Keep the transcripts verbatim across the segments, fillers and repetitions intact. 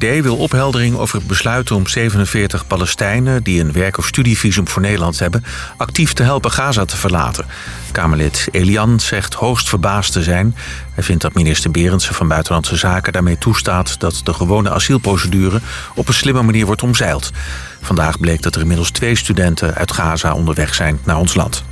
D wil opheldering over het besluit om zevenenveertig Palestijnen die een werk- of studievisum voor Nederland hebben actief te helpen Gaza te verlaten. Kamerlid Elian zegt hoogst verbaasd te zijn. Hij vindt dat minister Berendsen van Buitenlandse Zaken daarmee toestaat dat de gewone asielprocedure op een slimme manier wordt omzeild. Vandaag bleek dat er inmiddels twee studenten uit Gaza onderweg zijn naar ons land.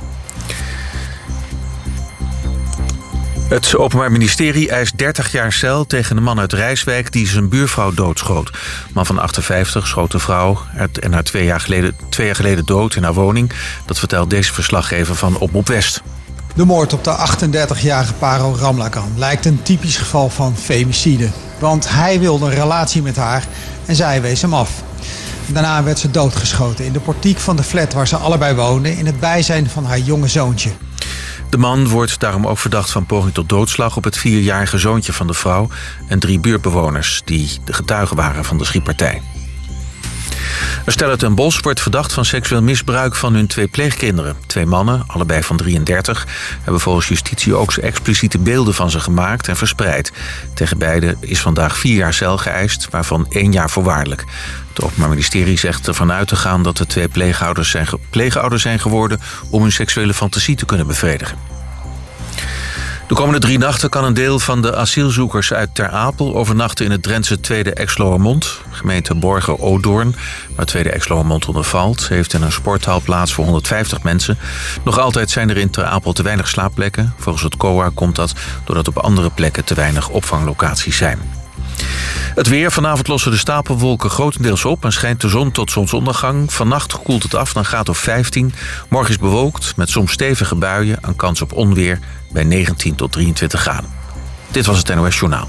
Het Openbaar Ministerie eist dertig jaar cel tegen een man uit Rijswijk die zijn buurvrouw doodschoot. De man van achtenvijftig schoot de vrouw en haar twee jaar geleden, twee jaar geleden dood in haar woning. Dat vertelt deze verslaggever van Omroep West. De moord op de achtendertigjarige Paro Ramlakan lijkt een typisch geval van femicide. Want hij wilde een relatie met haar en zij wees hem af. Daarna werd ze doodgeschoten in de portiek van de flat waar ze allebei woonden in het bijzijn van haar jonge zoontje. De man wordt daarom ook verdacht van poging tot doodslag op het vierjarige zoontje van de vrouw en drie buurtbewoners die de getuigen waren van de schietpartij. Een stel uit Den Bosch wordt verdacht van seksueel misbruik van hun twee pleegkinderen. Twee mannen, allebei van drieëndertig, hebben volgens justitie ook expliciete beelden van ze gemaakt en verspreid. Tegen beiden is vandaag vier jaar cel geëist, waarvan één jaar voorwaardelijk. Het Openbaar Ministerie zegt ervan uit te gaan dat de twee pleegouders zijn, pleegouders zijn geworden om hun seksuele fantasie te kunnen bevredigen. De komende drie nachten kan een deel van de asielzoekers uit Ter Apel overnachten in het Drentse Tweede Exloërmond. Gemeente Borger-Odoorn, waar Tweede Exloërmond onder valt, heeft in een sporthal plaats voor honderdvijftig mensen. Nog altijd zijn er in Ter Apel te weinig slaapplekken. Volgens het C O A komt dat doordat op andere plekken te weinig opvanglocaties zijn. Het weer. Vanavond lossen de stapelwolken grotendeels op en schijnt de zon tot zonsondergang. Vannacht koelt het af naar een graad of vijftien. Morgen is bewolkt met soms stevige buien en kans op onweer bij negentien tot drieëntwintig graden. Dit was het N O S Journaal.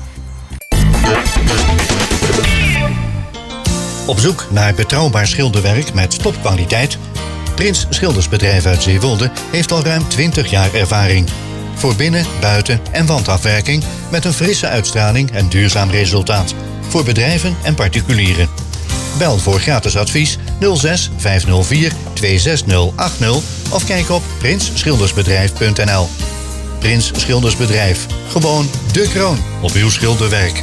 Op zoek naar betrouwbaar schilderwerk met topkwaliteit? Prins Schildersbedrijf uit Zeewolde heeft al ruim twintig jaar ervaring. Voor binnen-, buiten- en wandafwerking met een frisse uitstraling en duurzaam resultaat. Voor bedrijven en particulieren. Bel voor gratis advies nul zes vijf nul vier twee zes nul acht nul of kijk op prins schildersbedrijf punt n l. Prins Schildersbedrijf. Gewoon de kroon op uw schilderwerk.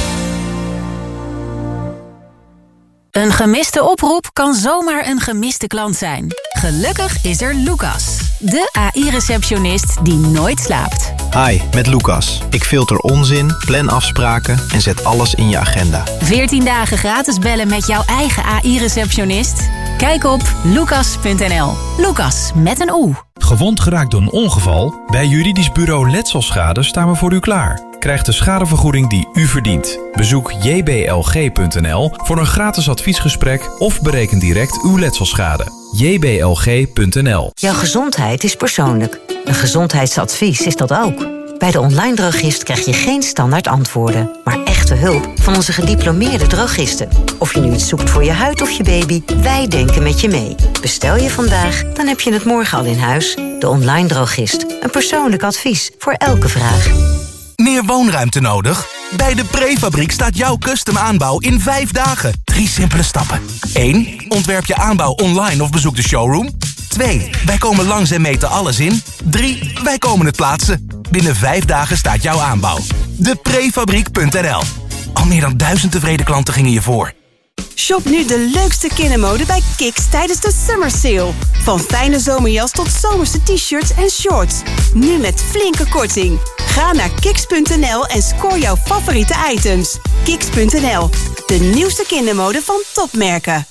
Een gemiste oproep kan zomaar een gemiste klant zijn. Gelukkig is er Lucas, de A I-receptionist die nooit slaapt. Hi, met Lucas. Ik filter onzin, plan afspraken en zet alles in je agenda. veertien dagen gratis bellen met jouw eigen A I-receptionist? Kijk op lucas punt n l. Lucas met een O. Gewond geraakt door een ongeval? Bij juridisch bureau Letselschade staan we voor u klaar. Krijg de schadevergoeding die u verdient. Bezoek j b l g punt n l voor een gratis adviesgesprek of bereken direct uw letselschade. j b l g punt n l. Jouw gezondheid is persoonlijk. Een gezondheidsadvies is dat ook. Bij de online drogist krijg je geen standaard antwoorden, maar echte hulp van onze gediplomeerde drogisten. Of je nu iets zoekt voor je huid of je baby, wij denken met je mee. Bestel je vandaag, dan heb je het morgen al in huis. De online drogist. Een persoonlijk advies voor elke vraag. Meer woonruimte nodig? Bij de Prefabriek staat jouw custom aanbouw in vijf dagen. Drie simpele stappen. één. Ontwerp je aanbouw online of bezoek de showroom. twee. Wij komen langs en meten alles in. drie. Wij komen het plaatsen. Binnen vijf dagen staat jouw aanbouw. de prefabriek punt n l. Al meer dan duizend tevreden klanten gingen je voor. Shop nu de leukste kindermode bij Kiks tijdens de Summer Sale. Van fijne zomerjas tot zomerse t-shirts en shorts. Nu met flinke korting. Ga naar kiks punt n l en scoor jouw favoriete items. kiks punt n l, de nieuwste kindermode van topmerken.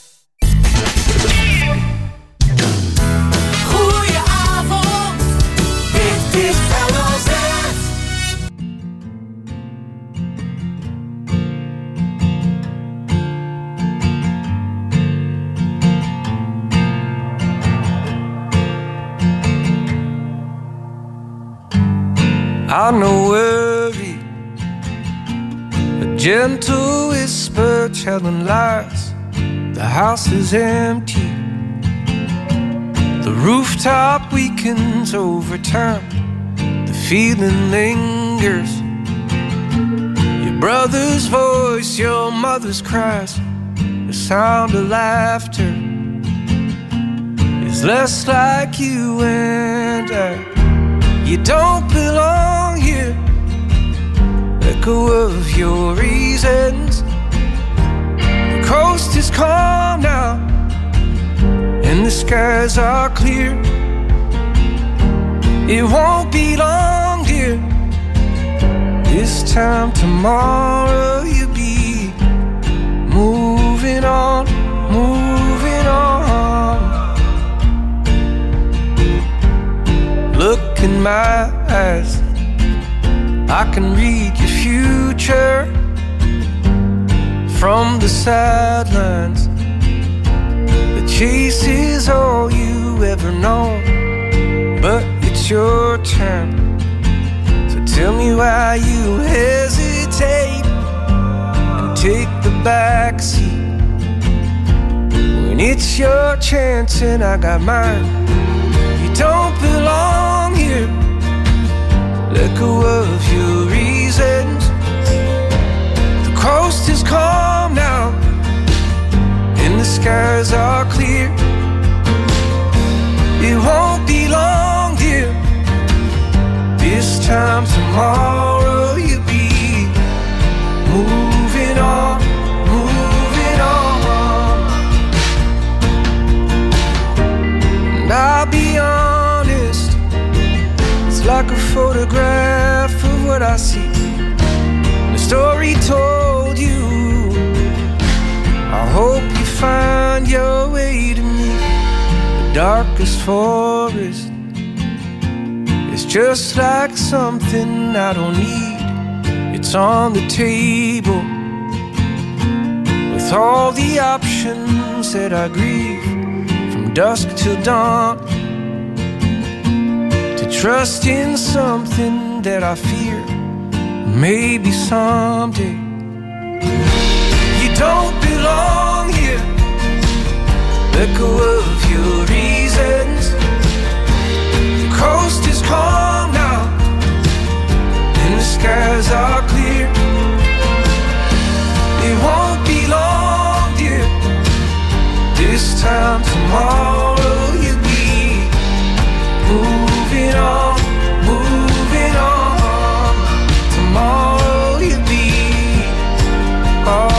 Goedenavond, dit is L O Z. I'm no worry, a gentle whisper telling lies. The house is empty, the rooftop weakens over time. The feeling lingers, your brother's voice, your mother's cries. The sound of laughter is less like you and I. You don't belong here. Let go of your reasons. and the skies are clear. It won't be long, dear. This time tomorrow you'll be moving on, moving on. Look in my eyes, I can read your future from the sidelines. The chase is all you ever know, but it's your turn. So tell me why you hesitate and take the back seat when it's your chance and I got mine. You don't belong here. Let go of your reasons. The coast is calm now and the skies are clear. It won't be long, dear. This time tomorrow you'll be moving on, moving on. And I'll be honest, it's like a photograph of what I see. The story told you, I hope you find your way to me. The darkest forest is just like something I don't need. It's on the table with all the options that I grieve. From dusk till dawn, to trust in something that I fear. Maybe someday. You don't belong here. Let go of your reasons. The coast is calm now and the skies are clear. It won't be long, dear. This time tomorrow you'll be moving on, moving on. Tomorrow you'll be on.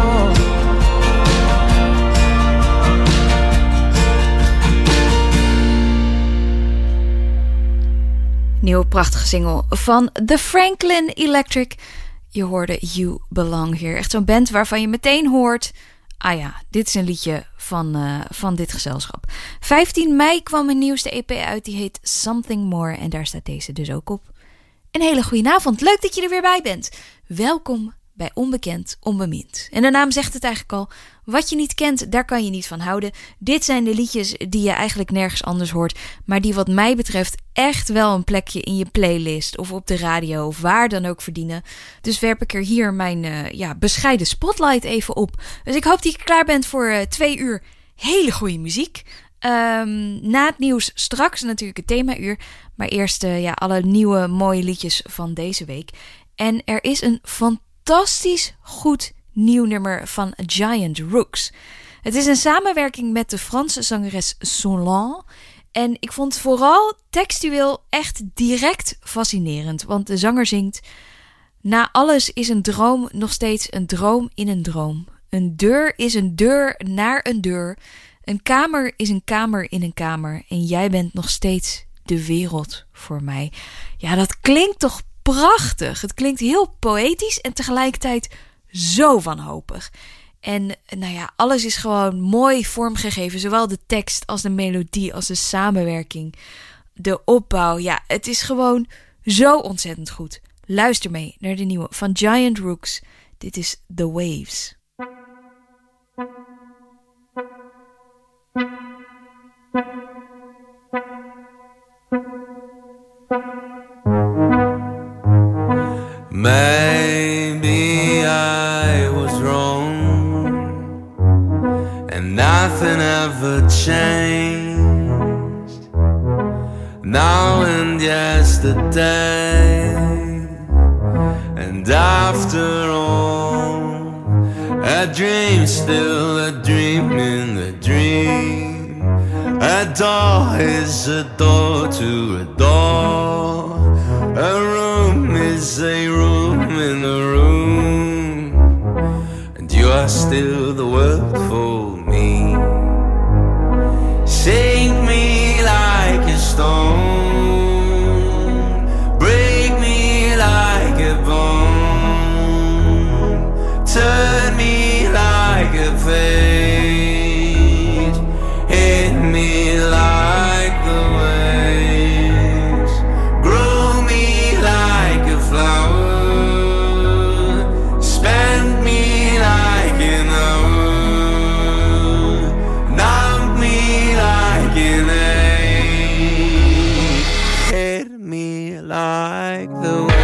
Nieuwe prachtige single van The Franklin Electric. Je hoorde You Belong Here. Echt zo'n band waarvan je meteen hoort, ah ja, dit is een liedje van, uh, van dit gezelschap. vijftien mei kwam een nieuwste E P uit, die heet Something More. En daar staat deze dus ook op. Een hele goede avond, leuk dat je er weer bij bent. Welkom bij Onbekend Onbemind. En de naam zegt het eigenlijk al. Wat je niet kent, daar kan je niet van houden. Dit zijn de liedjes die je eigenlijk nergens anders hoort, maar die wat mij betreft echt wel een plekje in je playlist of op de radio of waar dan ook verdienen. Dus werp ik er hier mijn uh, ja, bescheiden spotlight even op. Dus ik hoop dat je klaar bent voor uh, twee uur hele goede muziek. Um, na het nieuws straks natuurlijk het themauur. Maar eerst uh, ja, alle nieuwe mooie liedjes van deze week. En er is een fantastisch goed nieuw nummer van Giant Rooks. Het is een samenwerking met de Franse zangeres Solange. En ik vond het vooral textueel echt direct fascinerend. Want de zanger zingt: na alles is een droom nog steeds een droom in een droom. Een deur is een deur naar een deur. Een kamer is een kamer in een kamer. En jij bent nog steeds de wereld voor mij. Ja, dat klinkt toch prachtig. Het klinkt heel poëtisch en tegelijkertijd zo wanhopig. En nou ja, alles is gewoon mooi vormgegeven. Zowel de tekst als de melodie als de samenwerking. De opbouw. Ja, het is gewoon zo ontzettend goed. Luister mee naar de nieuwe van Giant Rooks. Dit is The Waves. Maybe I was wrong and nothing ever changed. Now and yesterday, and after all, a dream still a dream in the dream. A door is a door to a door. A room is a room in a room, and you are still the world for me. fade. Hit me like the waves. Grow me like a flower. Spend me like an hour. Numb me like an ache. Hit me like the waves.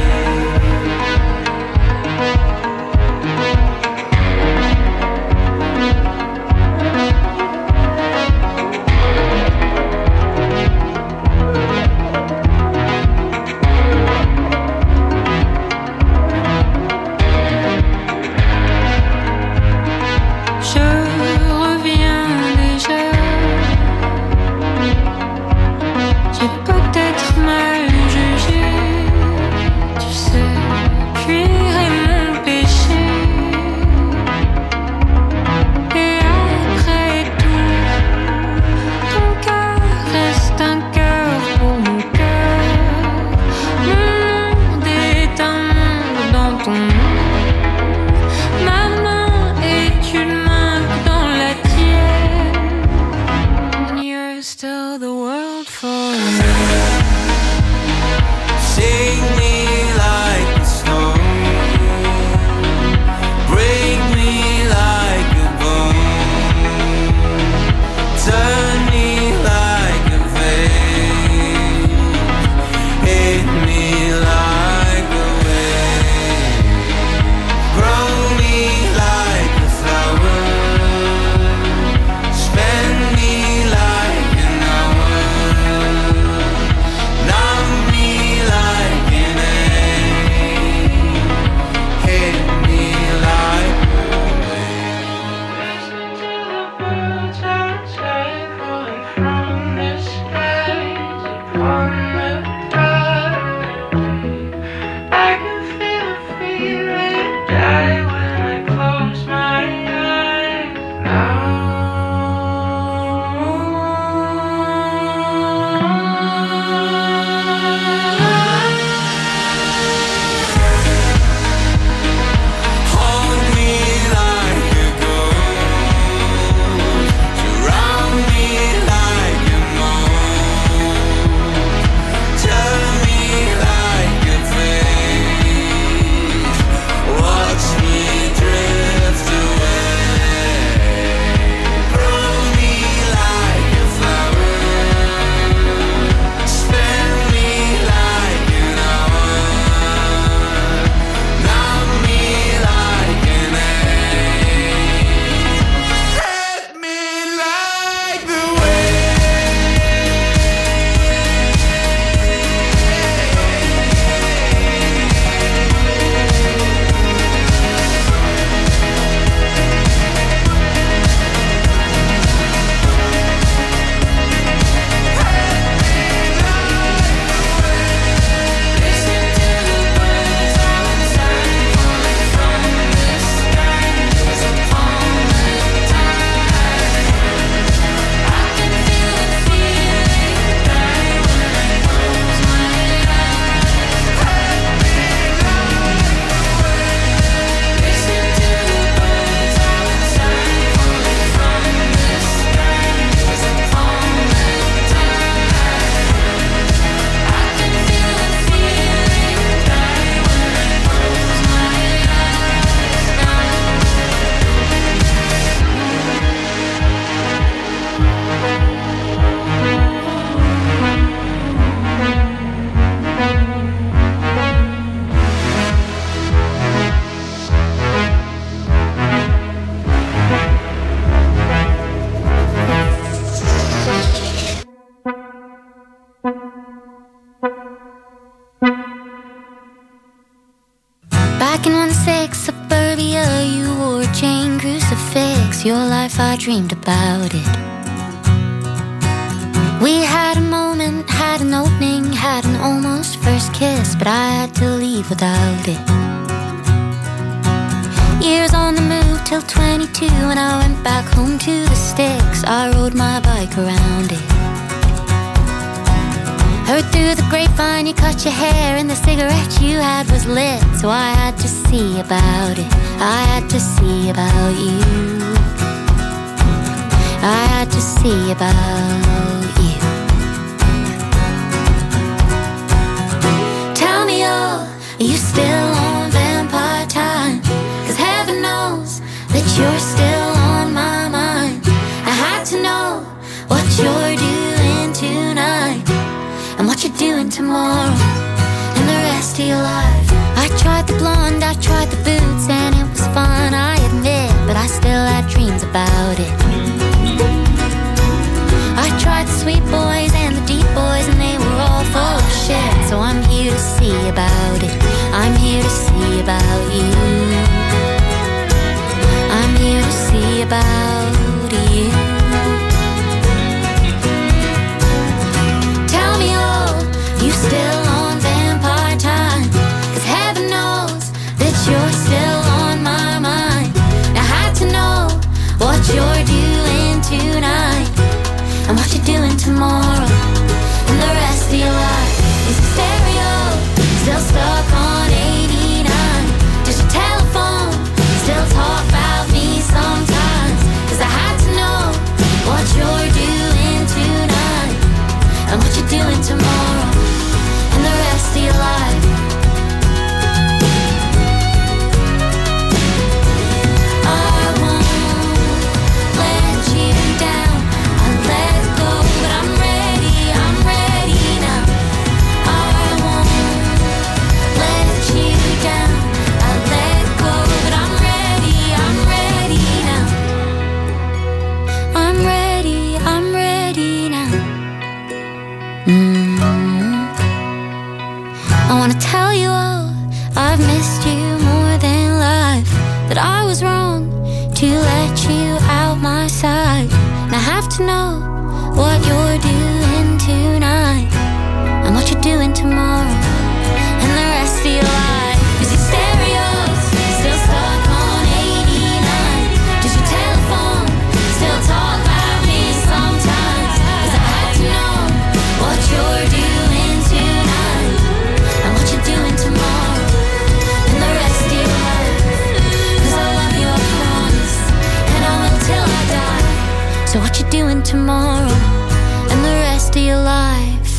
Back in one six suburbia, you wore a chain crucifix. Your life, I dreamed about it. We had a moment, had an opening, had an almost first kiss, but I had to leave without it. Years on the move till twenty-two, when I went back home to the sticks, I rode my bike around it. Heard through the grapevine you cut your hair and the cigarette you had was lit. So I had to see about it. I had to see about you. I had to see about you. Tell me, oh, are you still on vampire time? 'Cause heaven knows that you're still on my mind. I had to know what you're doing tonight and what you're doing tomorrow and the rest of your life. I tried the blonde, I tried the boots, and it was fun, I admit, but I still had dreams about it. I tried the sweet boys and the deep boys, and they were all full of shit. So I'm here to see about it. I'm here to see about you. I'm here to see about you. Tell me, oh, you still on vampire time? 'Cause heaven knows that you're still on my mind. I had to know what you're doing tonight and what you're doing tomorrow and the rest of your life. Is your stereo still stuck on eighty-nine? Does your telephone still talk about me sometimes? 'Cause I had to know what you're doing tonight and what you're doing tomorrow and the rest of your life. I won't let you down. I let go, but I'm ready, I'm ready now. I won't let you down. I let go, but I'm ready, I'm ready now. I'm ready, I'm ready now. Mm-hmm. I wanna tell you all I've missed you more than life. That I was wrong to let you out my sight. And I have to know what you're doing tonight and what you're doing tomorrow and the rest of your life. Is your stereo still stuck on eighty-nine? Does your telephone still talk about me sometimes? 'Cause I had to know what you're doing tonight and what you're doing tomorrow and the rest of your life. 'Cause I love you, I promise, and I will till I die. So what you doing tomorrow and the rest of your life.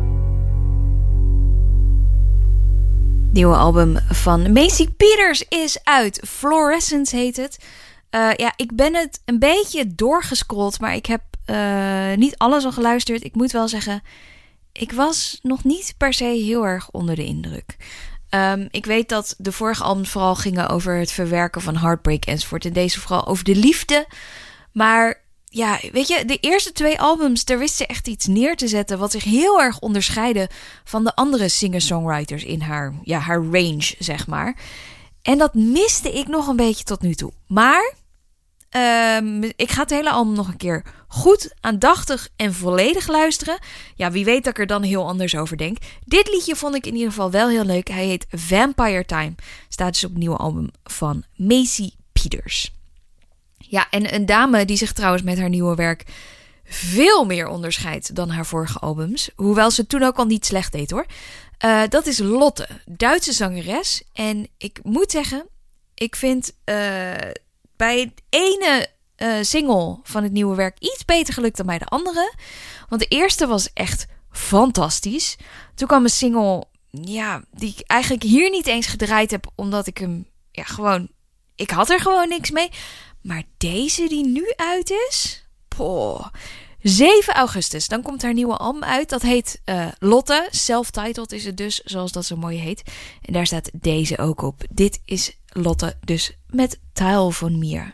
Nieuwe album van Macy Peters is uit. Fluorescence heet het. Uh, ja, ik ben het een beetje doorgescrolld, maar ik heb uh, niet alles al geluisterd. Ik moet wel zeggen, ik was nog niet per se heel erg onder de indruk. Um, ik weet dat de vorige albums vooral gingen over het verwerken van heartbreak enzovoort. En deze vooral over de liefde. Maar ja, weet je, de eerste twee albums, daar wist ze echt iets neer te zetten wat zich heel erg onderscheidde van de andere singer-songwriters in haar, ja, haar range, zeg maar. En dat miste ik nog een beetje tot nu toe. Maar um, ik ga het hele album nog een keer goed, aandachtig en volledig luisteren. Ja, wie weet dat ik er dan heel anders over denk. Dit liedje vond ik in ieder geval wel heel leuk. Hij heet Vampire Time. Staat dus op het nieuwe album van Macy Peters. Ja, en een dame die zich trouwens met haar nieuwe werk veel meer onderscheidt dan haar vorige albums. Hoewel ze het toen ook al niet slecht deed, hoor. Uh, dat is Lotte, Duitse zangeres. En ik moet zeggen, ik vind uh, bij het ene uh, single van het nieuwe werk iets beter gelukt dan bij de andere. Want de eerste was echt fantastisch. Toen kwam een single, ja, die ik eigenlijk hier niet eens gedraaid heb, omdat ik hem, ja, gewoon, ik had er gewoon niks mee. Maar deze die nu uit is, poh, zeven augustus, dan komt haar nieuwe album uit. Dat heet uh, Lotte, self-titled is het dus, zoals dat zo mooi heet. En daar staat deze ook op. Dit is Lotte dus met Teil von mir.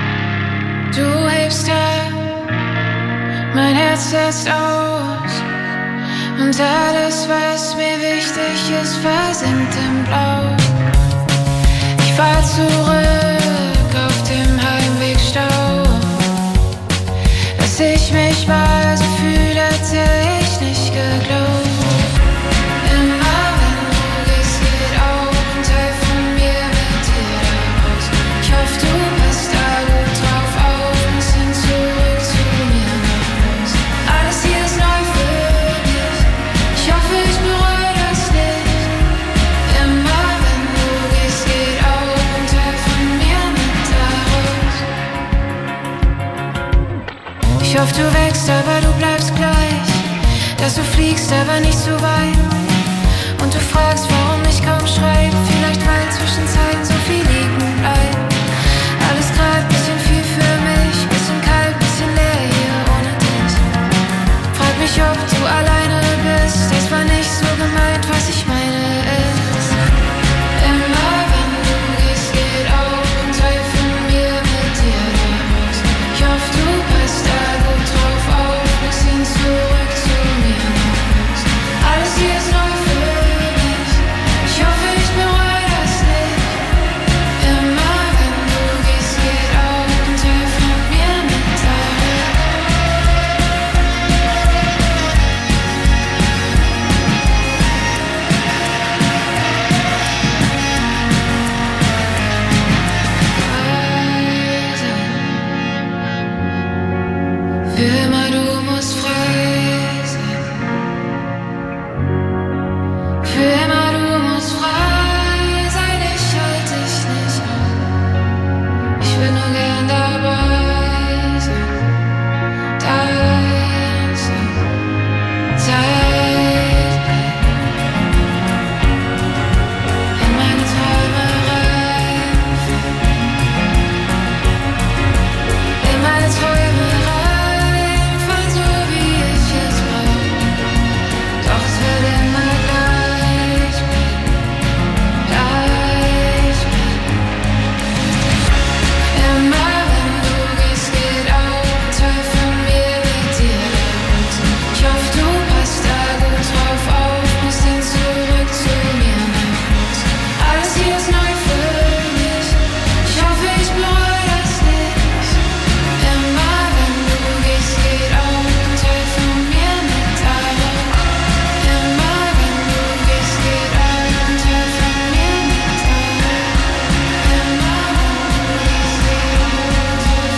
Du hebst ab, mein Herz setzt aus und alles, was mir wichtig ist, versinkt im Blau. Ich fahr zurück auf dem Heimwegstau, dass ich mich mal so fühle, hätte ich nicht geglaubt. Immer wenn du gehst, geht auch ein Teil von mir mit dir raus. Ich hoffe, du bist da gut drauf auf und sind zurück zu mir nach Haus. Alles hier ist neu für dich. Ich Ich hoffe, du wächst, aber du bleibst gleich. Dass du fliegst, aber nicht so weit. Und du fragst, warum ich kaum schreib. Vielleicht weil zwischenzeitlich so viel liegen bleibt. Alles grad bisschen viel für mich. Bisschen kalt, bisschen leer hier ohne dich. Frag mich, ob du alleine bist. Das war nicht so gemeint, was ich meine ist. Immer wenn du gehst, geht auch ein Teil von mir mit dir raus. Ich hoffe, du passt da gut drauf auf. Wir ziehen zurück zu mir nach Haus. Alles hier ist neu für mich. Ich hoffe, ich bereue das nicht. Immer wenn du gehst, geht auch ein Teil von mir mit da Für immer, du musst frei sein. Für immer, du musst frei sein. Ich halte dich nicht auf. Ich will nur gern dabei sein. Dein sein. Zeit in meine Träume reinfallen. In meine Träume reinfallen, so wie ich es brauch. Doch es wird immer gleich bleiben, gleich bleiben. Immer wenn du gehst, geht auch ein Teil von mir mit dir raus. Ich hoffe, du passt da gut drauf auf. Muss hin zurück zu mir nach Haus. Alles hier ist neu für mich. Ich hoffe, ich bereue das nicht. Immer wenn du gehst, geht auch ein Teil von mir mit da raus. Immer wenn du gehst, geht auch ein Teil von mir mit da raus. Immer wenn du gehst, geht auch ein Teil von mir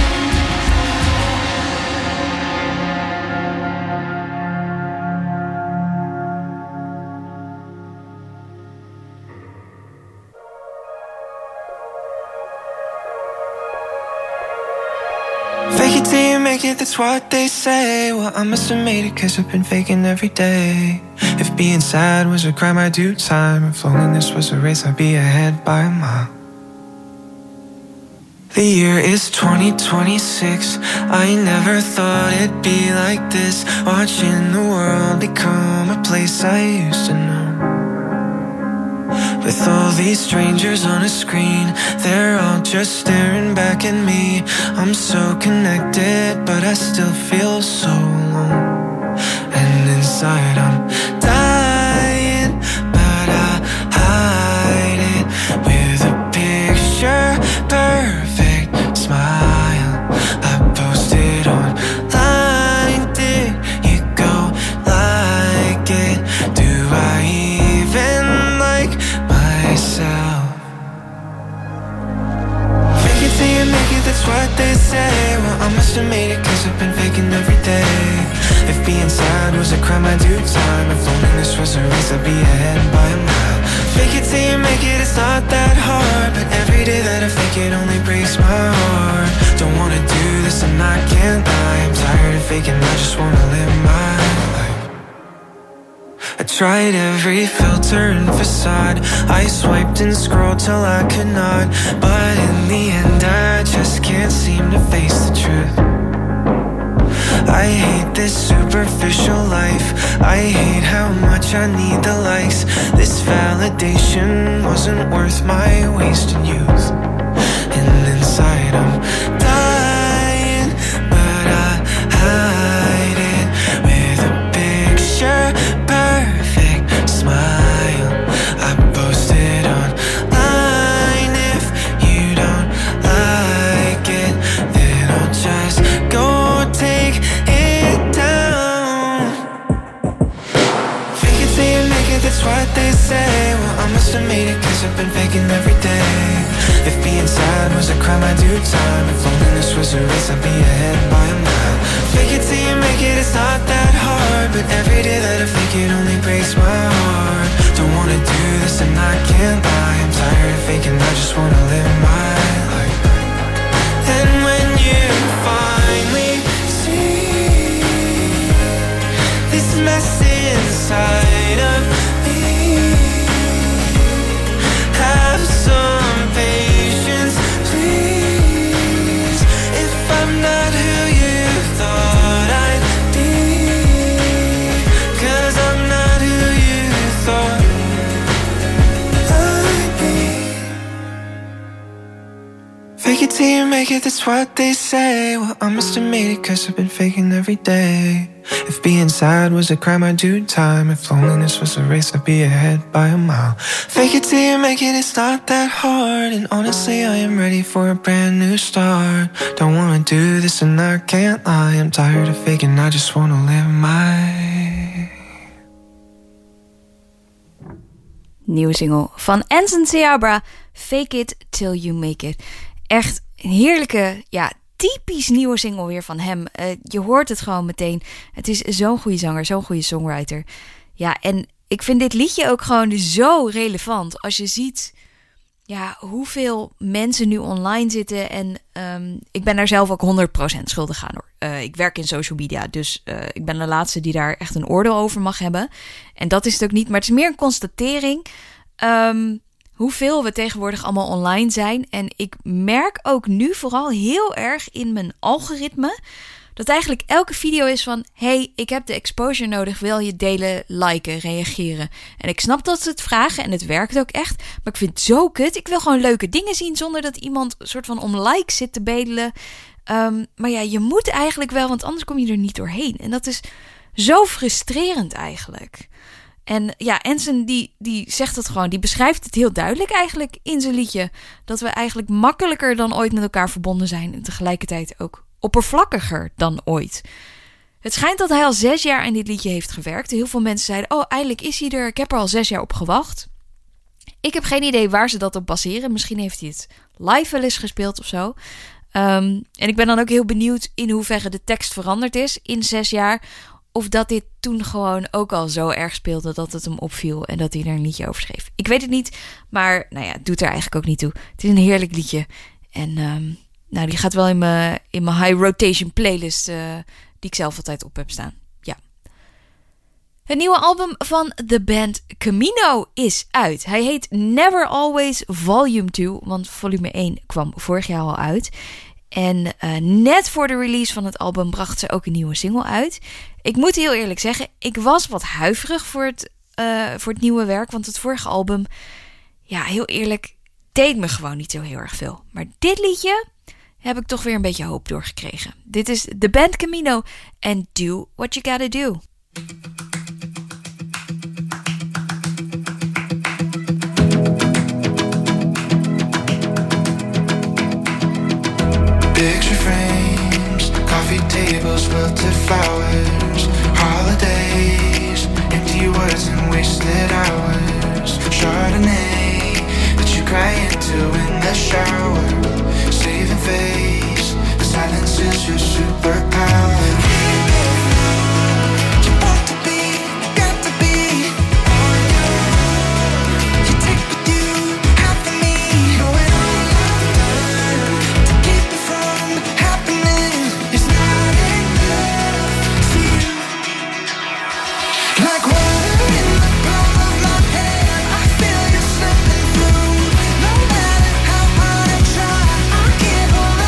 Fake it till you make it, that's what they say. Well, I must have made it cause I've been faking every day. If being sad was a crime, I'd do time. If loneliness was a race, I'd be ahead by a mile. The year is twenty twenty-six. I never thought it'd be like this. Watching the world become a place I used to know. With all these strangers on a screen, they're all just staring back at me. I'm so connected, but I still feel so alone. And inside I'm dying, but I hide it with a picture perfect smile. I posted online, did you go like it? Do I even like myself? Fake it till you make it, that's what they say. Well, I must have made it cause I've been faking every day. If being sad was a crime, I'd do time. If loneliness was a race, I'd be ahead by a mile. Fake it till you make it, it's not that hard. But every day that I fake it only breaks my heart. Don't wanna do this and I can't lie. I'm tired of faking, I just wanna live my life. I tried every filter and facade. I swiped and scrolled till I could not. But in the end I just can't seem to face the truth. I hate this superficial life. I hate how much I need the likes. This validation wasn't worth my wasted youth. And inside I'm dying, but I hide it with a picture perfect smile. I posted online. If you don't like it, then I'll just go take it down. Fake it till you make it, that's what they say. Well, I must have made it cause I've been faking every day. If being sad was a crime, I'd do time. If loneliness was a race, I'd be ahead by a mile. Fake it till you make it, it's not that hard. But every day that I fake it only breaks my heart. Don't wanna do this and I can't lie. I'm tired of faking, I just wanna live my life. And when you finally see till you make it, that's what they say. Well, I'm Mister Made It, cause I've been faking every day. If being sad was a crime, I'd do time. If loneliness was a race, I'd be ahead by a mile. Fake it till you make it, it's not that hard. And honestly, I am ready for a brand new start. Don't wanna do this and I can't lie. I'm tired of faking, I just wanna live my... Nieuwe single van Anson Seabra, Fake It Till You Make It. Echt een heerlijke, ja, typisch nieuwe single weer van hem. Uh, je hoort het gewoon meteen. Het is zo'n goede zanger, zo'n goede songwriter. Ja, en ik vind dit liedje ook gewoon zo relevant. Als je ziet, ja, hoeveel mensen nu online zitten. En um, ik ben daar zelf ook honderd procent schuldig aan, hoor. Uh, ik werk in social media, dus uh, ik ben de laatste die daar echt een oordeel over mag hebben. En dat is het ook niet, maar het is meer een constatering. Um, hoeveel we tegenwoordig allemaal online zijn. En ik merk ook nu vooral heel erg in mijn algoritme dat eigenlijk elke video is van... hey, ik heb de exposure nodig, wil je delen, liken, reageren? En ik snap dat ze het vragen en het werkt ook echt. Maar ik vind het zo kut. Ik wil gewoon leuke dingen zien zonder dat iemand een soort van om likes zit te bedelen. Um, maar ja, je moet eigenlijk wel, want anders kom je er niet doorheen. En dat is zo frustrerend eigenlijk. En ja, Anson die, die zegt het gewoon, die beschrijft het heel duidelijk eigenlijk in zijn liedje. Dat we eigenlijk makkelijker dan ooit met elkaar verbonden zijn. En tegelijkertijd ook oppervlakkiger dan ooit. Het schijnt dat hij al zes jaar aan dit liedje heeft gewerkt. Heel veel mensen zeiden, oh, eindelijk is hij er. Ik heb er al zes jaar op gewacht. Ik heb geen idee waar ze dat op baseren. Misschien heeft hij het live wel eens gespeeld of zo. Um, en ik ben dan ook heel benieuwd in hoeverre de tekst veranderd is in zes jaar. Of dat dit toen gewoon ook al zo erg speelde dat het hem opviel en dat hij er een liedje over schreef. Ik weet het niet, maar nou ja, het doet er eigenlijk ook niet toe. Het is een heerlijk liedje. En um, nou, die gaat wel in mijn, in mijn high rotation playlist uh, die ik zelf altijd op heb staan. Ja. Het nieuwe album van de band Camino is uit. Hij heet Never Always Volume twee, want volume één kwam vorig jaar al uit. En uh, net voor de release van het album bracht ze ook een nieuwe single uit. Ik moet heel eerlijk zeggen, ik was wat huiverig voor het, uh, voor het nieuwe werk. Want het vorige album, ja, heel eerlijk, deed me gewoon niet zo heel erg veel. Maar dit liedje heb ik toch weer een beetje hoop doorgekregen. Dit is de band Camino en Do What You Gotta Do. Picture frames, coffee tables, wilted flowers, holidays, empty words and wasted hours. Chardonnay that you cry into in the shower, saving face, the silence is your superpower. You want to be, got to be on your own. You take with you half of me, going all I've done to keep it from happening. It's not enough to you. Like water in the palm of my hand, I feel you slipping through. No matter how hard I try, I can't hold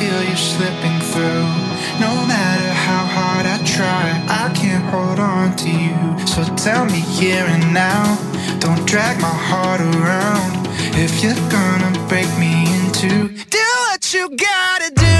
feel you slipping through. No matter how hard I try, I can't hold on to you. So tell me here and now, don't drag my heart around. If you're gonna break me in two, do what you gotta do.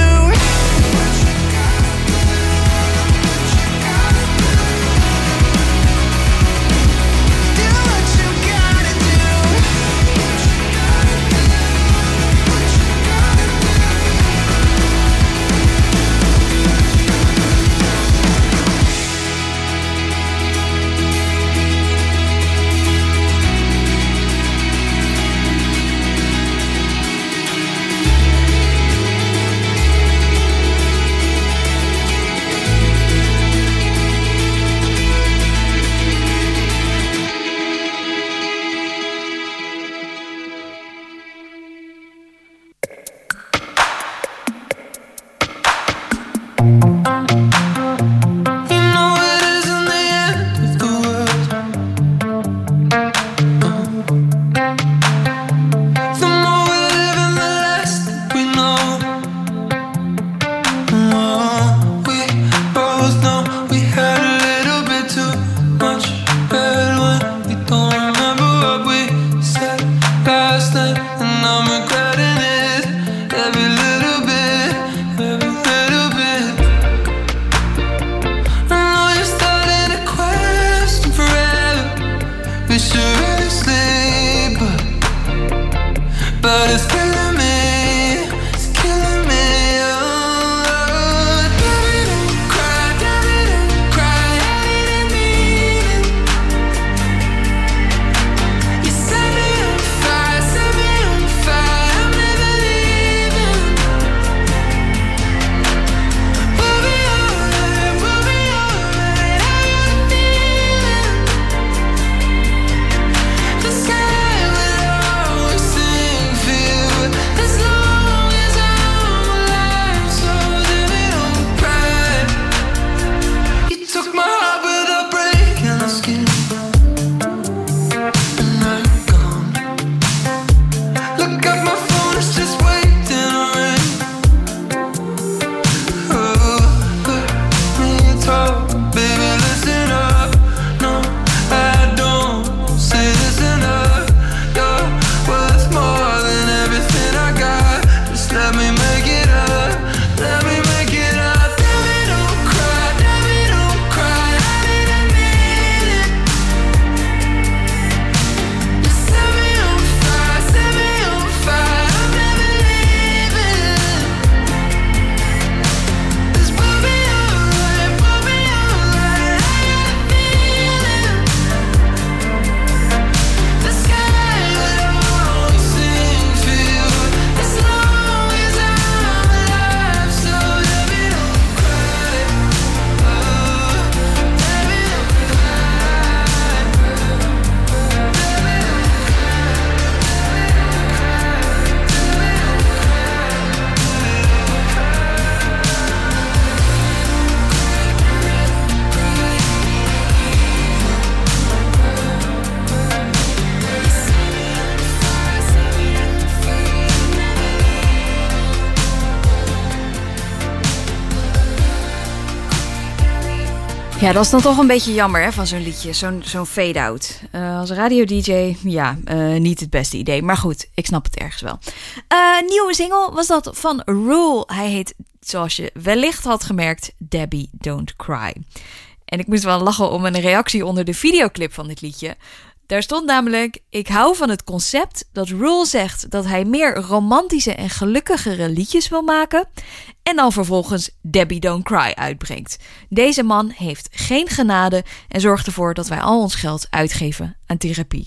Ja, dat is dan toch een beetje jammer hè, van zo'n liedje. Zo'n zo'n fade-out. Uh, als radio-D J, ja, uh, niet het beste idee. Maar goed, ik snap het ergens wel. Uh, nieuwe single was dat van Rule. Hij heet, zoals je wellicht had gemerkt, Debbie Don't Cry. En ik moest wel lachen om een reactie onder de videoclip van dit liedje. Daar stond namelijk: ik hou van het concept dat Rule zegt dat hij meer romantische en gelukkigere liedjes wil maken en dan vervolgens Debbie Don't Cry uitbrengt. Deze man heeft geen genade en zorgt ervoor dat wij al ons geld uitgeven aan therapie.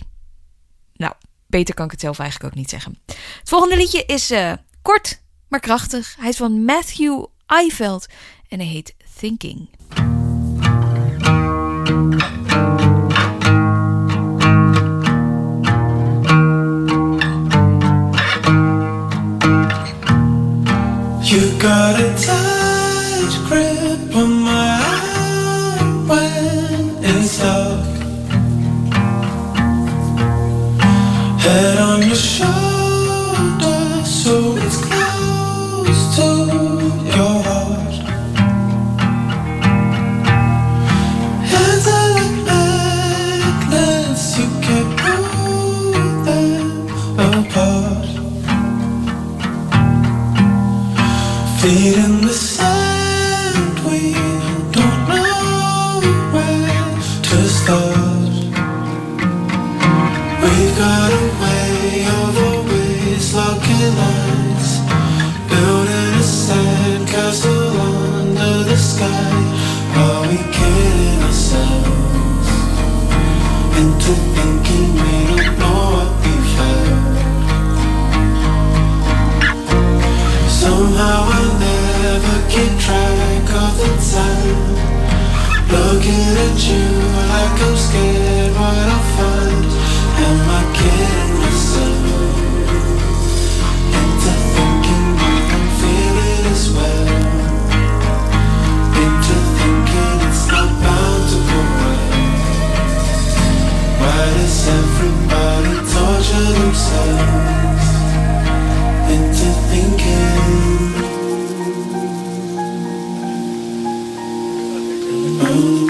Nou, beter kan ik het zelf eigenlijk ook niet zeggen. Het volgende liedje is uh, kort, maar krachtig. Hij is van Matthew Eifeld en hij heet Thinking. You got a tight grip on my heart when it's dark. Head on your shoulder, so it's close to feet in the sand, we don't know where to start. We've got a way of always locking eyes, building a sandcastle under the sky. Are we kidding ourselves into thinking we don't know what we've had? Somehow I'll never keep track of the time, looking at you like I'm scared what I'll find. Am I kidding myself into thinking we don't feel it as well, into thinking it's not bound to go well? Why does everybody torture themselves into thinking? Oh.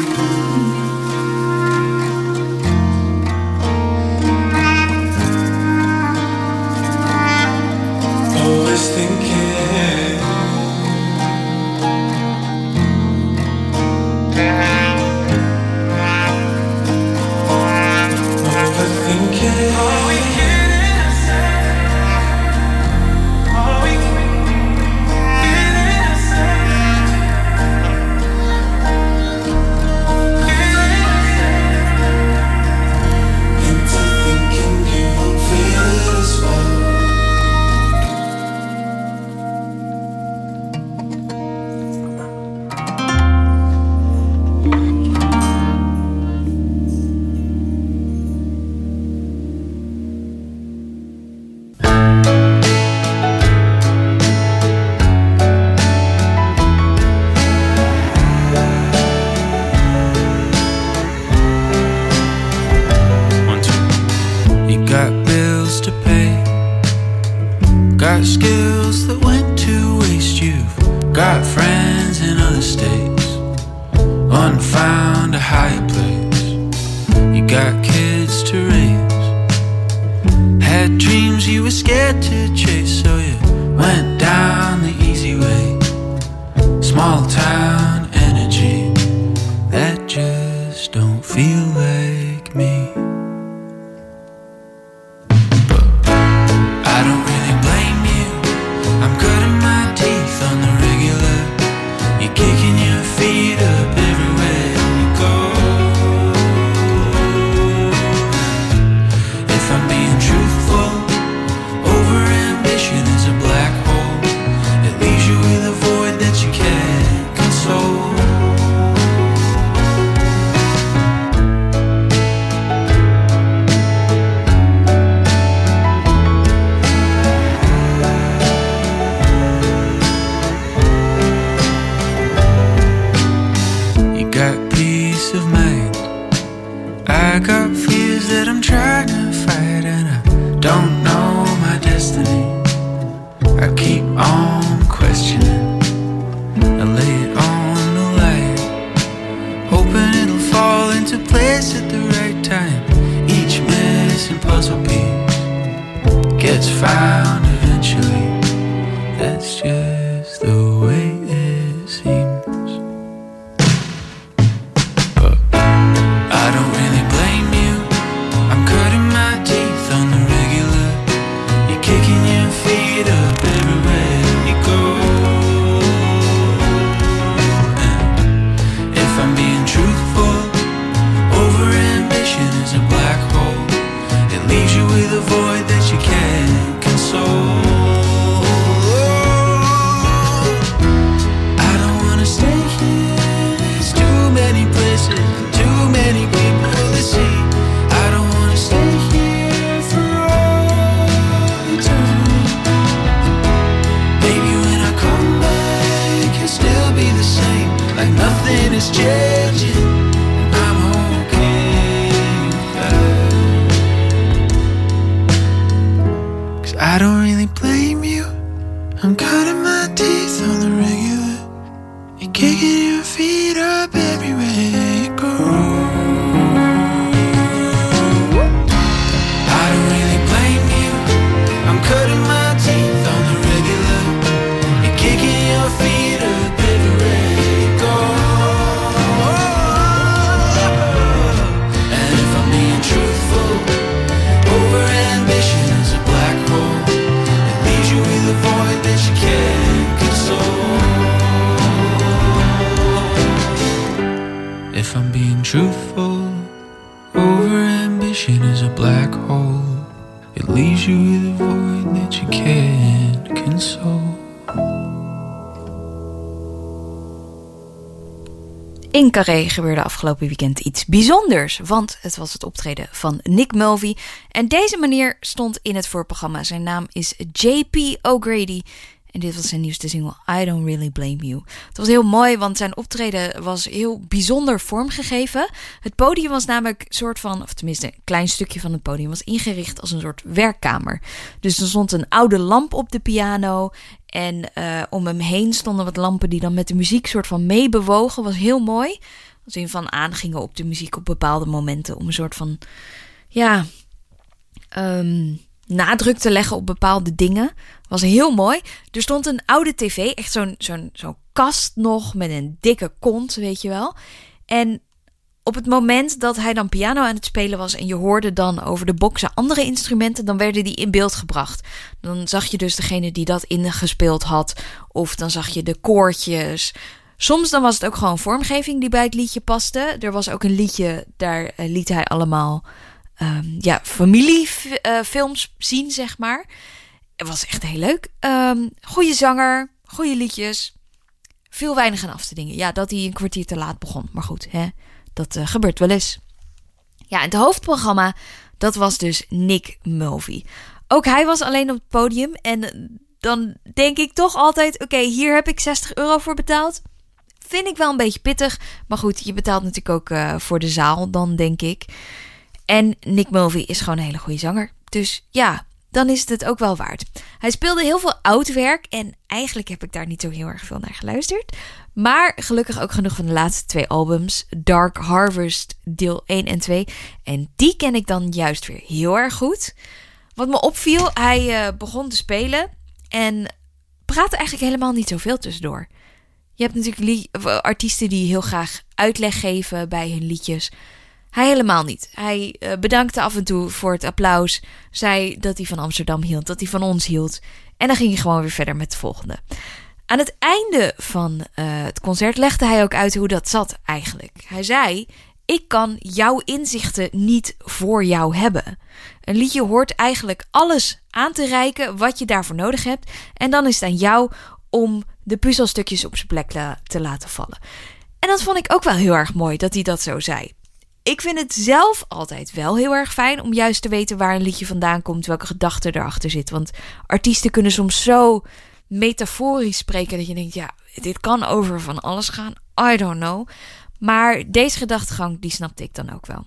Always thinking, overthinking. Are we kidding ourselves? Are we kidding ourselves? Into thinking you don't feel it as well. You got bills to pay, got skills that went to waste. You've got friends in other states, unfound a higher place. You got kids to raise, had dreams you were scared to chase, so you went down the easy way. Small town energy that just don't feel like me. I don't really blame you, I'm cutting my teeth on the regular. You're kicking your feet up everywhere you go. If I'm being truthful, over-ambition is a black hole. It leaves you with a void that you can't console. Of mind, I got fears that I'm trying to fight, and I don't know my destiny. I keep on questioning, I lay it on the line, hoping it'll fall into place at the right time. Each missing puzzle piece gets found eventually. That's just the way it seems. I don't really blame you, I'm cutting my teeth on the regular. You're kicking your feet up everywhere you go. And if I'm being truthful, over-ambition is a black hole. It leaves you with a void that you can't console. I don't wanna stay here, there's too many places, too many people to see. I don't wanna stay here for all eternity. Maybe when I come back, you'll still be the same, like nothing is changing, and I'm okay with that. 'Cause I don't really blame you, I'm cutting my teeth on the regular. You're kicking your feet up everywhere you go. I don't really blame you, I'm cutting my teeth on the regular. You're kicking your soul. In Carré gebeurde afgelopen weekend iets bijzonders, want het was het optreden van Nick Mulvey. En deze meneer stond in het voorprogramma. Zijn naam is J P O'Grady. En dit was zijn nieuwste single, I Don't Really Blame You. Het was heel mooi, want zijn optreden was heel bijzonder vormgegeven. Het podium was namelijk een soort van, of tenminste een klein stukje van het podium, was ingericht als een soort werkkamer. Dus er stond een oude lamp op de piano. En uh, om hem heen stonden wat lampen die dan met de muziek soort van meebewogen. Was heel mooi. Als in van aangingen op de muziek op bepaalde momenten. Om een soort van, ja, um, nadruk te leggen op bepaalde dingen. Was heel mooi. Er stond een oude tv, echt zo'n, zo'n, zo'n kast nog met een dikke kont, weet je wel. En op het moment dat hij dan piano aan het spelen was en je hoorde dan over de boxen andere instrumenten, dan werden die in beeld gebracht. Dan zag je dus degene die dat ingespeeld had, of dan zag je de koortjes. Soms dan was het ook gewoon vormgeving die bij het liedje paste. Er was ook een liedje, daar uh, liet hij allemaal um, ja, familiefilms uh, zien, zeg maar. Het was echt heel leuk. Um, goeie zanger, goede liedjes. Veel weinig aan af te dingen. Ja, dat hij een kwartier te laat begon. Maar goed, hè, dat uh, gebeurt wel eens. Ja, en het hoofdprogramma, dat was dus Nick Mulvey. Ook hij was alleen op het podium. En dan denk ik toch altijd, oké, okay, hier heb ik zestig euro voor betaald. Vind ik wel een beetje pittig. Maar goed, je betaalt natuurlijk ook uh, voor de zaal dan, denk ik. En Nick Mulvey is gewoon een hele goede zanger. Dus ja, dan is het het ook wel waard. Hij speelde heel veel oud werk en eigenlijk heb ik daar niet zo heel erg veel naar geluisterd. Maar gelukkig ook genoeg van de laatste twee albums, Dark Harvest deel één en twee. En die ken ik dan juist weer heel erg goed. Wat me opviel, hij uh, begon te spelen en praatte eigenlijk helemaal niet zoveel tussendoor. Je hebt natuurlijk li- artiesten die heel graag uitleg geven bij hun liedjes. Hij helemaal niet. Hij uh, bedankte af en toe voor het applaus. Zei dat hij van Amsterdam hield, dat hij van ons hield. En dan ging hij gewoon weer verder met de volgende. Aan het einde van uh, het concert legde hij ook uit hoe dat zat eigenlijk. Hij zei, ik kan jouw inzichten niet voor jou hebben. Een liedje hoort eigenlijk alles aan te reiken wat je daarvoor nodig hebt. En dan is het aan jou om de puzzelstukjes op zijn plek la- te laten vallen. En dat vond ik ook wel heel erg mooi dat hij dat zo zei. Ik vind het zelf altijd wel heel erg fijn om juist te weten waar een liedje vandaan komt, welke gedachte erachter zit. Want artiesten kunnen soms zo metaforisch spreken dat je denkt, ja, dit kan over van alles gaan. I don't know. Maar deze gedachtegang, die snapte ik dan ook wel.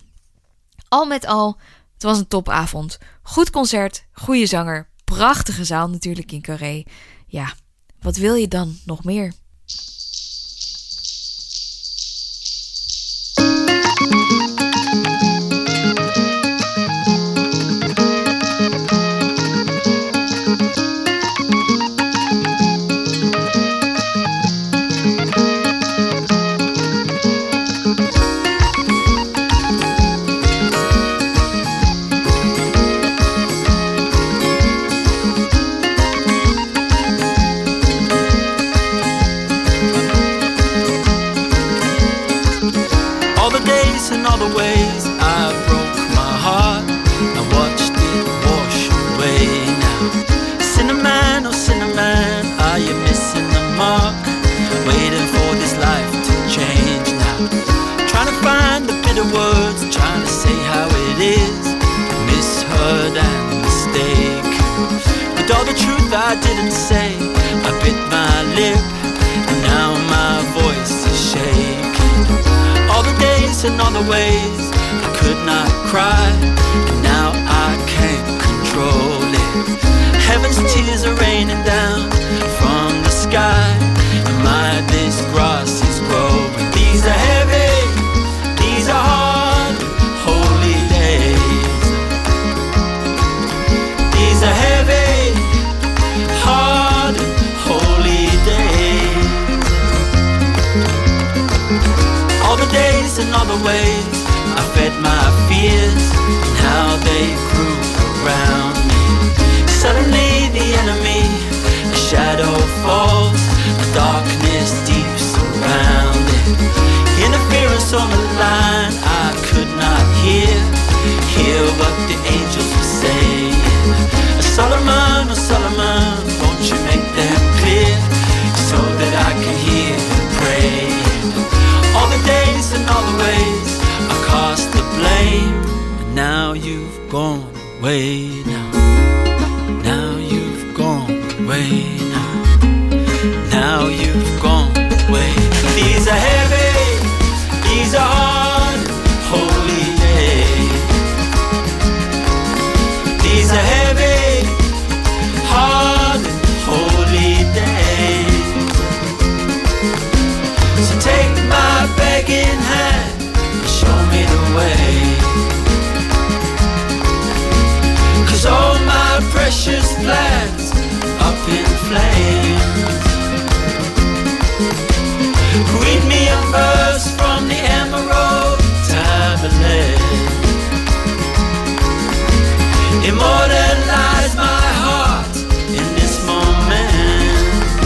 Al met al, het was een topavond. Goed concert, goede zanger, prachtige zaal natuurlijk in Carré. Ja, wat wil je dan nog meer? In all the ways I broke my heart, I watched it wash away now. Cinnamon, oh cinnamon, are you missing the mark? Waiting for this life to change now. Trying to find the bitter words, trying to say how it is. Misheard and mistaken. With all the truth I didn't say, I bit my lip, and now my voice is shaking. All the days and all the ways I gone away now. Now you've gone away now. Now you've gone away. These are heavy, these are hard, holy days. These are heavy, hard, holy days. So take my begging hand and show me the way. 'Cause all my precious plans up in flames. Read me a verse from the Emerald Tablet. Immortalize my heart in this moment.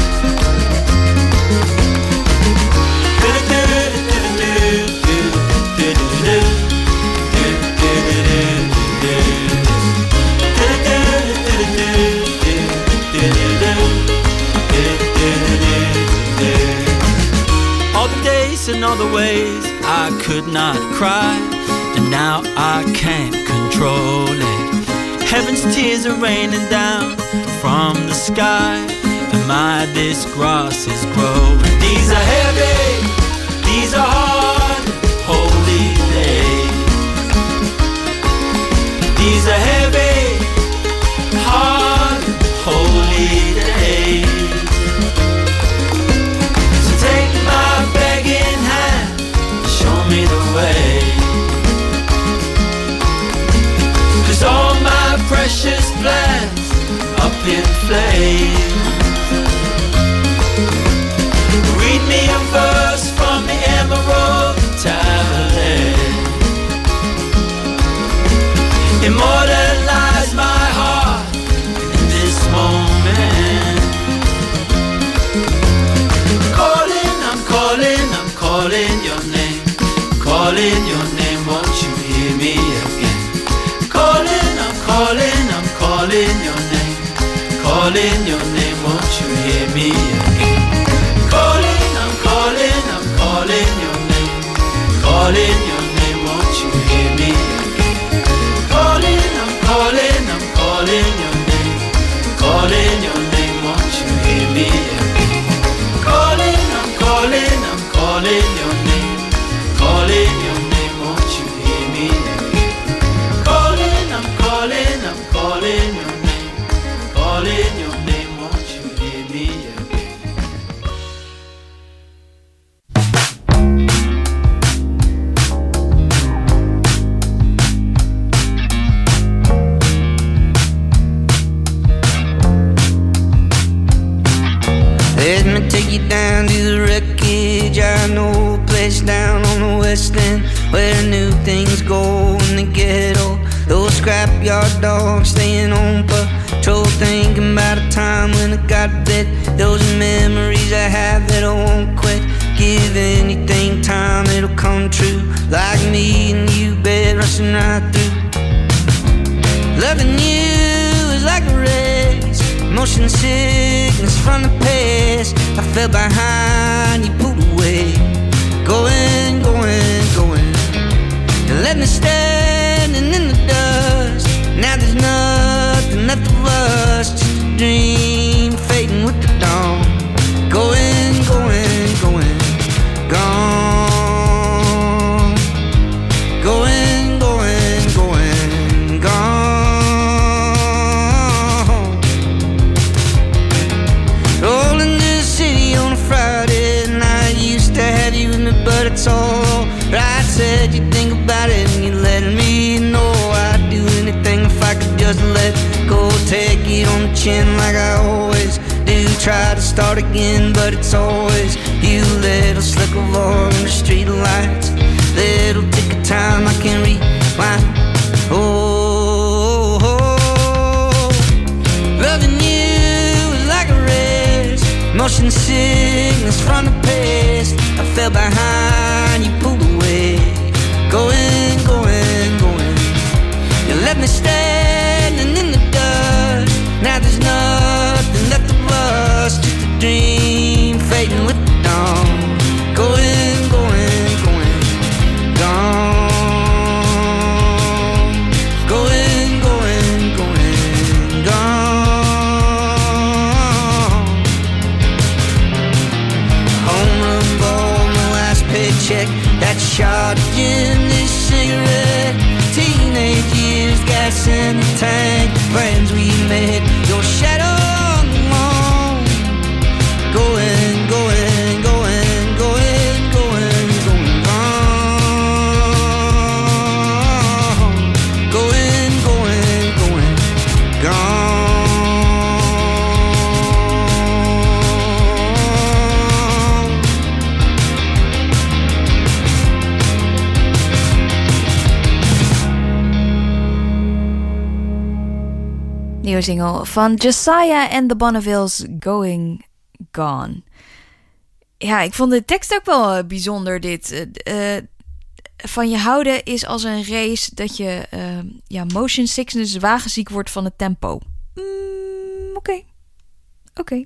All the days and all the ways I could not cry, and now I can't control it. Heaven's tears are raining down from the sky, and my disgrace is growing. These are heavy, these are hard, holy days. These are heavy, hard, holy days. So take my begging hand, show me the way. 'Cause all my precious plans up in flames. Read me a verse from the Emerald Tablet. Immortalize my heart in this moment. Calling, I'm calling, I'm calling your name. Calling your name, won't you hear me again? Calling, I'm calling, I'm calling your name. Calling your name, won't you hear me again? Calling, I'm calling, I'm calling your name. Calling your name, won't you hear me again? Calling, I'm calling, I'm calling your name. Calling your name, won't you hear me again? Calling, I'm calling, I'm calling your name. Calling your name, won't you hear me again? Calling, I'm calling, I'm calling your name. Calling your name, won't you hear me again? Let me take you down to the wreckage. I know a place down on the west end where new things go when they get old. Those scrapyard dogs staying on patrol, thinking about a time when I got bit. Those memories I have that I won't quit. Give anything time, it'll come true. Like me and you, babe, rushing right through. Loving you is like a race, motion sickness from the past. I fell behind, you pulled away. Going, going, going. You let me standing in the dust. Now there's nothing left of us, just a dream fading with the dawn. Going, going, going, gone. Going, going, going, gone. Rolling to the city on a Friday night. Used to have you with me, but it's all right. Said you think about it and you let me know. I'd do anything if I could just let go. Take it on the chin like I always do. Try to start again, but it's always you. Little slick of oil in the street lights. Little tick of time I can rewind. Oh, oh, oh. Loving you is like a race, motion sickness from the past. I fell behind, you pulled away. Going, going, going. You let me standing in the dust. Now there's nothing left of us, just a dream fading with the dawn. Going, going, going, gone. Going, that shot of gin, this cigarette. Teenage years, gas in the tank. Friends we met, your shadow on the wall. Going, going, going, going, going, going gone. Going, going, going, gone. Nieuwe single van Josiah and the Bonnevilles, Going Gone. Ja, ik vond de tekst ook wel uh, bijzonder dit. Uh, uh, van je houden is als een race dat je uh, ja, motion sickness wagenziek wordt van het tempo. Mm, Oké. Okay. Oké. Okay.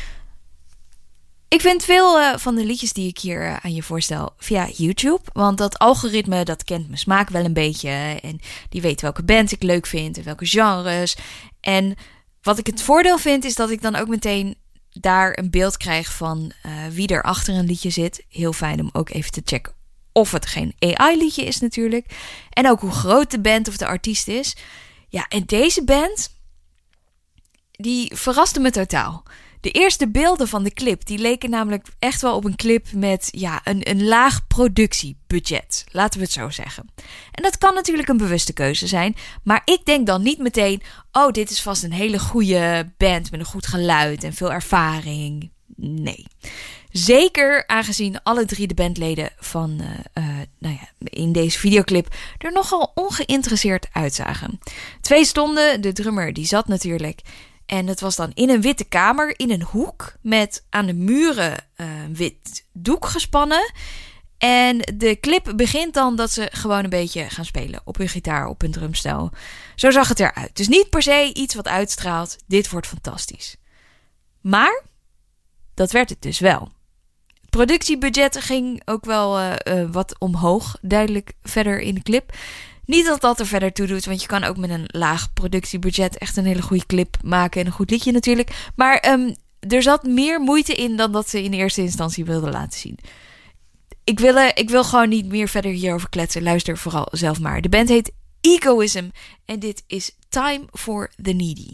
Ik vind veel uh, van de liedjes die ik hier uh, aan je voorstel via YouTube. Want dat algoritme, dat kent mijn smaak wel een beetje. En die weet welke band ik leuk vind en welke genres. En wat ik het voordeel vind, is dat ik dan ook meteen daar een beeld krijg van uh, wie er achter een liedje zit. Heel fijn om ook even te checken of het geen A I-liedje is natuurlijk. En ook hoe groot de band of de artiest is. Ja, en deze band, die verraste me totaal. De eerste beelden van de clip, die leken namelijk echt wel op een clip met ja, een, een laag productiebudget. Laten we het zo zeggen. En dat kan natuurlijk een bewuste keuze zijn. Maar ik denk dan niet meteen, oh, dit is vast een hele goede band met een goed geluid en veel ervaring. Nee. Zeker aangezien alle drie de bandleden van, uh, uh, nou ja, in deze videoclip er nogal ongeïnteresseerd uitzagen. Twee stonden, de drummer die zat natuurlijk. En het was dan in een witte kamer, in een hoek, met aan de muren uh, een wit doek gespannen. En de clip begint dan dat ze gewoon een beetje gaan spelen op hun gitaar, op hun drumstel. Zo zag het eruit. Dus niet per se iets wat uitstraalt, dit wordt fantastisch. Maar dat werd het dus wel. Het productiebudget ging ook wel uh, uh, wat omhoog, duidelijk verder in de clip. Niet dat dat er verder toe doet, want je kan ook met een laag productiebudget echt een hele goede clip maken en een goed liedje natuurlijk. Maar um, er zat meer moeite in dan dat ze in eerste instantie wilden laten zien. Ik wil, uh, ik wil gewoon niet meer verder hierover kletsen. Luister vooral zelf maar. De band heet Egoism en dit is Time for the Needy.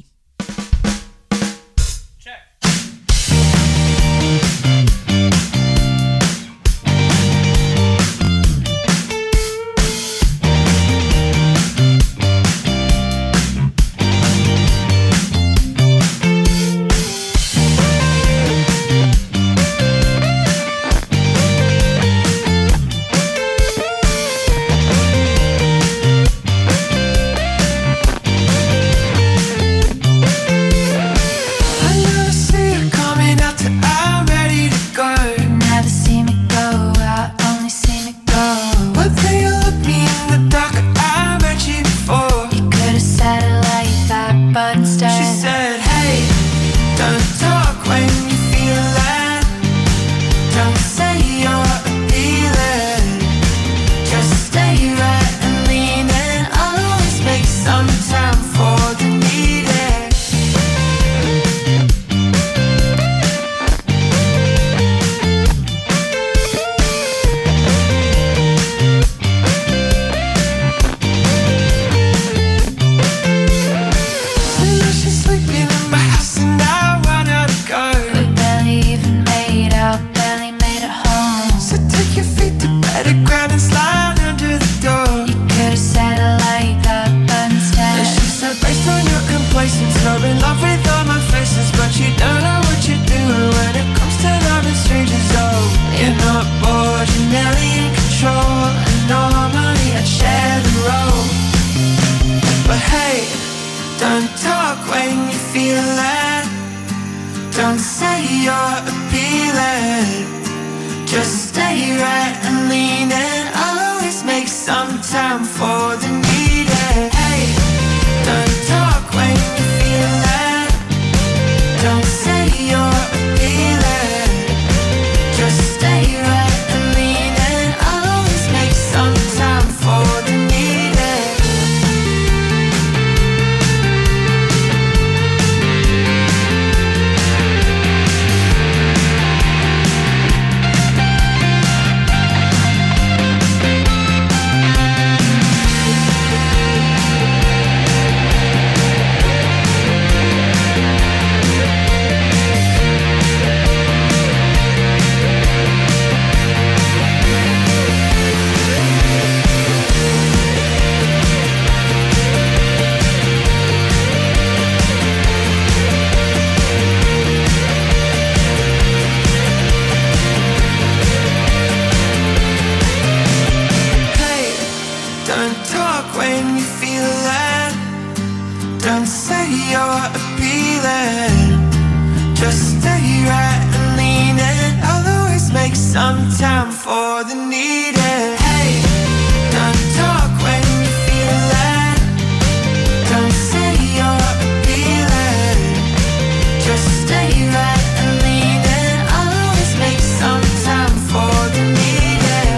time for the needed. Hey, don't talk when you feel that. Don't say you're appealing. Just stay right and lean in. I'll always make some time for the needed.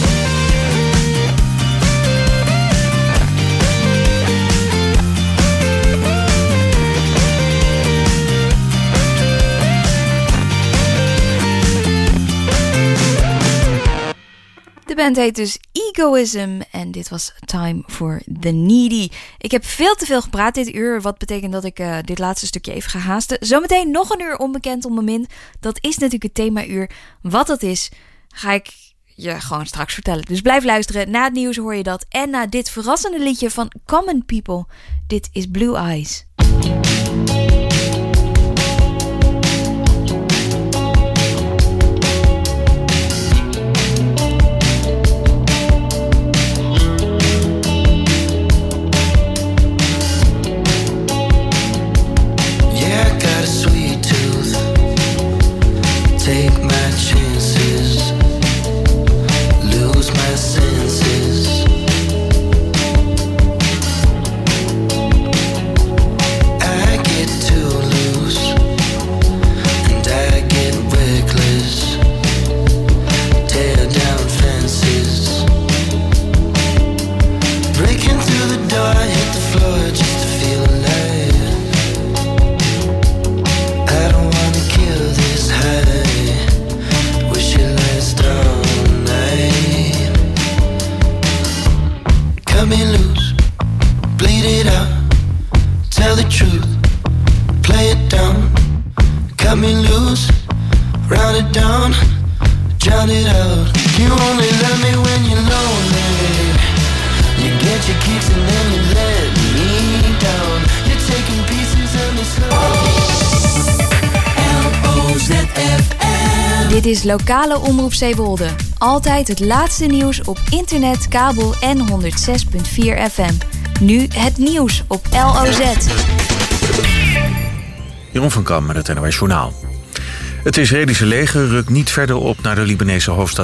De band heet dus Egoism en dit was Time for the Needy. Ik heb veel te veel gepraat dit uur, wat betekent dat ik uh, dit laatste stukje even ga haasten. Zometeen nog een uur onbekend om mijn min. Dat is natuurlijk het themauur. Wat dat is, ga ik je gewoon straks vertellen. Dus blijf luisteren. Na het nieuws hoor je dat. En na dit verrassende liedje van Common People. Dit is Blue Eyes. Take my chances, lose my senses. I get too loose and I get reckless. Tear down fences, breaking through the door, hit the floor just to feel alive. I don't wanna kill this high. Cut me loose, bleed it out, tell the truth, play it down. Cut me loose, round it down, drown it out. You only love me when you're lonely. You get your kicks and then you let me down. You're taking pieces of me slowly. L O Z F M. Dit is lokale omroep Zeewolde. Altijd het laatste nieuws op internet, kabel en honderd zes komma vier F M. Nu het nieuws op L O Z. Jeroen van Kam met het N O S Journaal. Het Israëlische leger rukt niet verder op naar de Libanese hoofdstad